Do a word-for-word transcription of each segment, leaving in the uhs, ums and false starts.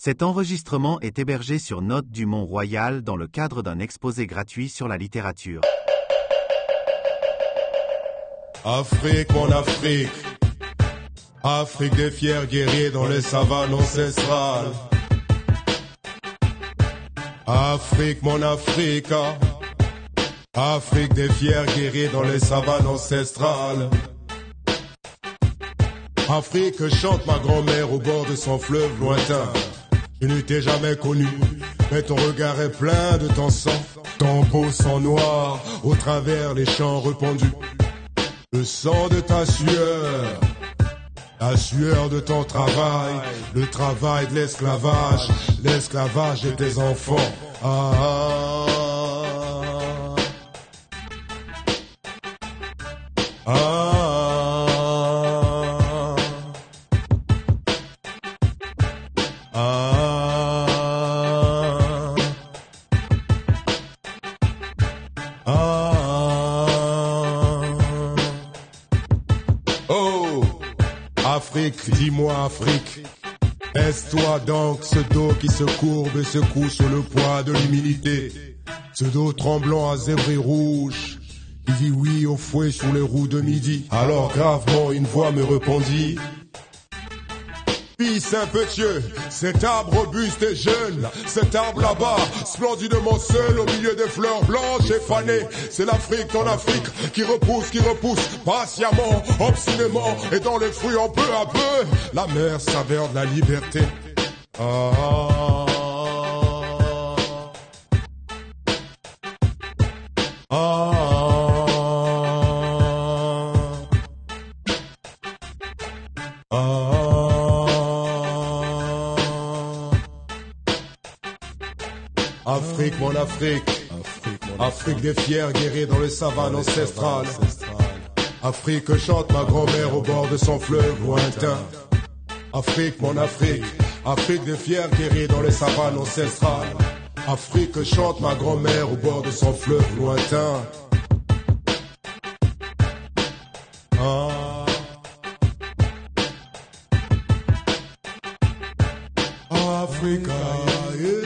Cet enregistrement est hébergé sur Notes du Mont-Royal dans le cadre d'un exposé gratuit sur la littérature. Afrique, mon Afrique, Afrique des fiers guerriers dans les savanes ancestrales. Afrique, mon Afrique, Afrique des fiers guerriers dans les savanes ancestrales. Afrique, chante ma grand-mère au bord de son fleuve lointain. Je ne t'ai jamais connu, mais ton regard est plein de ton sang. Ton beau sang noir au travers les champs répandus. Le sang de ta sueur, la sueur de ton travail, le travail de l'esclavage, l'esclavage de tes enfants. Ah, ah, ah, ah, ah. Oh, Afrique, dis-moi Afrique, est-ce toi donc ce dos qui se courbe et secoue sous le poids de l'humilité, ce dos tremblant à zébré rouge, qui dit oui au fouet sous les roues de midi. Alors gravement une voix me répondit: Fils impétueux, cet arbre robuste et jeune, cet arbre là-bas, splendidement seul au milieu des fleurs blanches et fanées, c'est l'Afrique, ton Afrique, qui repousse, qui repousse, patiemment, obstinément, et dans les fruits en peu à peu, la mer s'avère de la liberté. Ah, ah, ah, ah, ah. Afrique, mon Afrique, Afrique, mon Afrique des fiers guerriers dans les savanes ancestrales. Afrique, chante ma grand-mère au bord de son fleuve lointain. Afrique, mon Afrique, Afrique des fiers guerriers dans les savanes ancestrales. Afrique, chante ma grand-mère au bord de son fleuve lointain. Ah. Africa, yeah.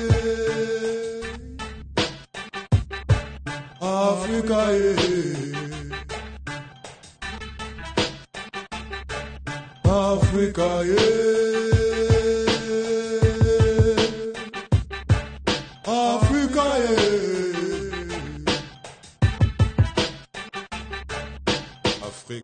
Africa, yeah. Africa, yeah.